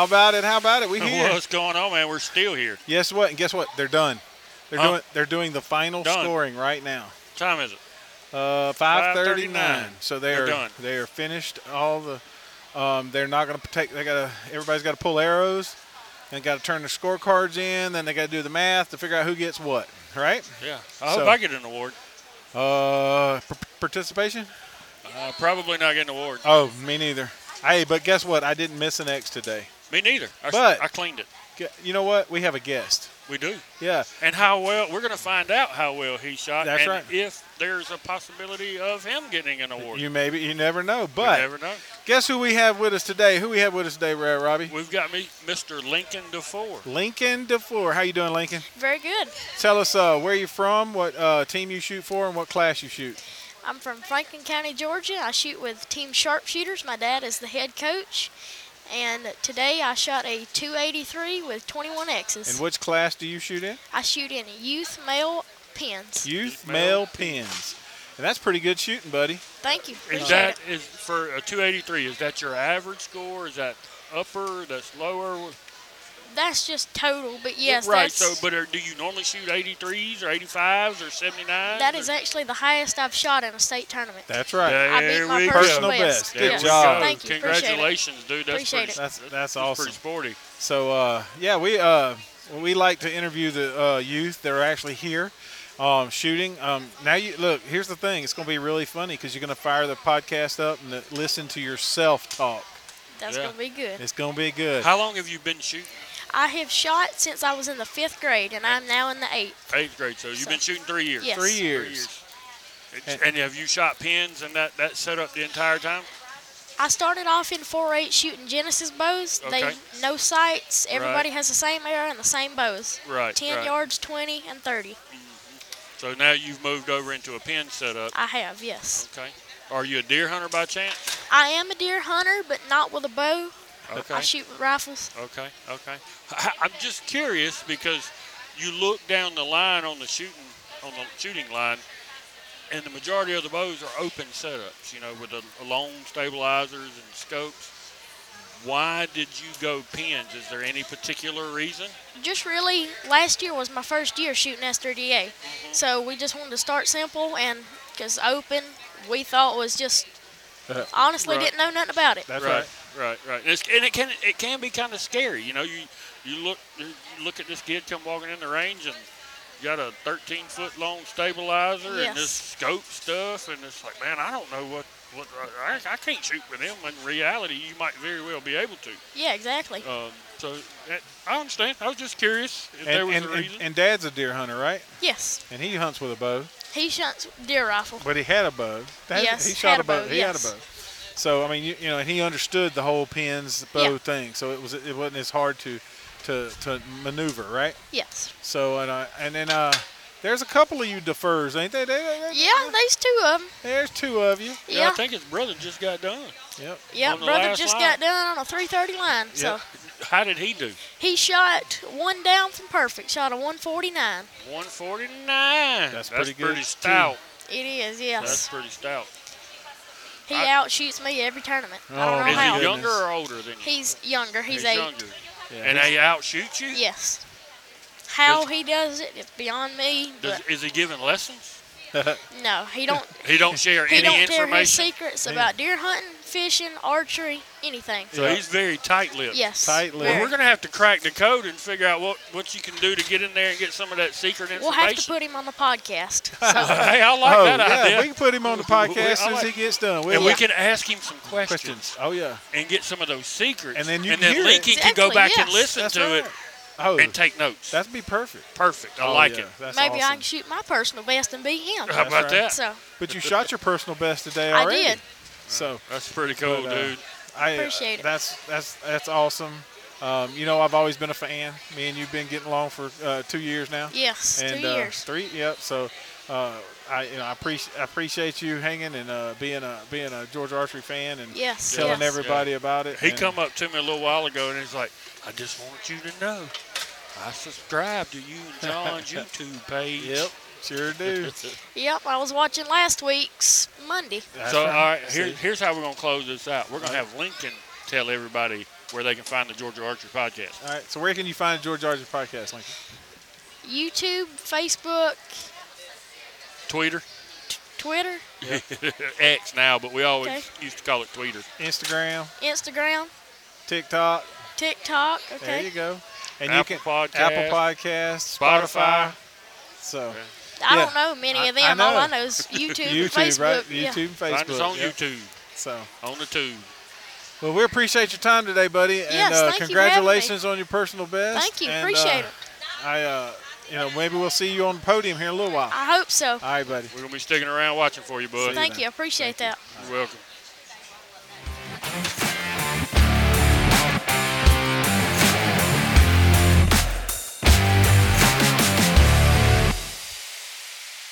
How about it? How about it? We here. What's going on, man? We're still here. Guess what? And guess what? They're done. They're doing the final Done. scoring right now. What time is it? 5:39. So They're done. They are finished. All the. They're not going to take. Everybody's got to pull arrows, and got to turn their scorecards in. Then they got to do the math to figure out who gets what. Right? Yeah. I hope I get an award. Participation? Probably not getting an award. Oh, me neither. Hey, but guess what? I didn't miss an X today. Me neither. But- I cleaned it. You know what? We have a guest. We do. Yeah. And how well, we're going to find out how well he shot. That's and right. if there's a possibility of him getting an award. You never know. You But never know. guess who we have with us today? Who we have with us today, Robbie? We've got Mr. Lincoln DeFore. Lincoln DeFore. How you doing, Lincoln? Very good. Tell us where you're from, what team you shoot for, and what class you shoot. I'm from Franklin County, Georgia. I shoot with Team Sharpshooters. My dad is the head coach. And today I shot a 283 with 21 X's. And which class do you shoot in? I shoot in youth male pins. Youth male pins. And that's pretty good shooting, buddy. Thank you. Is Appreciate that for a 283? Is that your average score? Is that upper? That's lower? That's just total, but yes, right. that's, Do you normally shoot 83s or 85s or 79s? that is actually the highest I've shot in a state tournament. That's right. I beat There my we go. personal Personal best. best. Good Yes. job. Thank you. Appreciate it. Congratulations, dude. That's Appreciate pretty, it. That's awesome. pretty sporty. So, we like to interview the youth that are actually here shooting. Now, look, here's the thing. It's going to be really funny because you're going to fire the podcast up and listen to yourself talk. That's Yeah. going to be good. It's going to be good. How long have you been shooting? I have shot since I was in the 5th grade, and I'm now in the 8th. 8th grade. So you've been shooting 3 years. Yes. 3 3 years. years. And have you shot pins and that set up the entire time? I started off in 4-8 shooting Genesis bows. Okay. No sights. Everybody Right. has the same arrow and the same bows. Right. 10 right. yards, 20, and 30. So now you've moved over into a pin setup. I have, yes. Okay. Are you a deer hunter by chance? I am a deer hunter, but not with a bow. Okay. I shoot with rifles. Okay. I'm just curious because you look down the line on the shooting line, and the majority of the bows are open setups. With the long stabilizers and scopes. Why did you go pins? Is there any particular reason? Just really, last year was my first year shooting S3DA. So we just wanted to start simple, and because open, we thought was just, honestly, Right. didn't know nothing about it. That's right. Right. And it can be kind of scary. You look at this kid come walking in the range and you got a 13-foot long stabilizer and this scope stuff, and it's like, man, I don't know what I can't shoot with him. In reality, you might very well be able to. Yeah, exactly. So I understand. I was just curious if there was a reason. And Dad's a deer hunter, right? Yes. And he hunts with a bow. He shoots deer rifle. But he had a bow. Yes, he shot had a a bow. bow, He yes. had a bow. So I mean, and he understood the whole pins bow Yeah. thing. So it wasn't as hard to maneuver, right? Yes. So and then there's a couple of you defers, ain't they? Yeah, there's 2 of them. There's 2 of you. Yeah, I Yeah. think his brother just got done. Yep. Yep, On the brother last just line. got done on a 330 line. So How did he do? he shot 1 down from perfect. Shot a 149. 149. That's pretty good, too. stout. It is, That's yes. pretty stout. He outshoots me every tournament. I Oh, don't know Is how. he goodness. younger or older than you? He's younger. He's 8. younger. Yeah, And they outshoot you? Yes. How he does it, it's beyond me. But Is he giving lessons? no, he don't. He don't share He any don't share his information? secrets about deer hunting, fishing, archery, anything. So he's very tight-lipped. Yes. Tight-lipped. Well, very. we're going to have to crack the code and figure out what you can do to get in there and get some of that secret information. We'll have to put him on the podcast. So Hey, I like that idea. we can put him on the podcast as I soon as like- he gets done. And we can ask him some questions, questions. Oh yeah. and get some of those secrets. And then you can hear it. Lincoln can go Exactly, back and yes. listen That's to right. it Oh, and take notes. that'd be perfect. Perfect. I Oh, like yeah. it. That's maybe I awesome. can shoot my personal best and beat him. How about right. that? So But you shot your personal best today I already. did. So That's pretty cool, But, dude. I Appreciate it. That's awesome. I've always been a fan. Me and you've been getting along for 2 years now. Yes, And 2 years. 3. Yep. So I appreciate you hanging and being a Georgia archery fan and Yes. telling yes. everybody about it. He and come up to me a little while ago and he's like, I just want you to know I subscribe to you and John's YouTube page. Yep. Sure do. Yep, I was watching last week's Monday. That's So, right. all right, See? here's how we're going to close this out. We're going to have Lincoln tell everybody where they can find the Georgia Archery Podcast. All right. So where can you find the Georgia Archery Podcast, Lincoln? YouTube, Facebook, Tweeter. Twitter, X now, but we always Okay. used to call it Tweeter. Instagram, Instagram, TikTok. TikTok. There Okay. you go. And Apple you can Podcast, Apple Podcasts, Spotify. So I Yeah. don't know many of I them. All know. I know is YouTube, and YouTube, Facebook. right? Yeah. YouTube and Facebook. Find us on Yep. YouTube, So, on the tube. well, we appreciate your time today, buddy. Yes, and thank you for having me. congratulations on your personal best. Thank you. And, Appreciate it. Maybe we'll see you on the podium here in a little while. I hope so. All right, buddy. We're going to be sticking around watching for you, bud. Thank you. I appreciate that. You're welcome.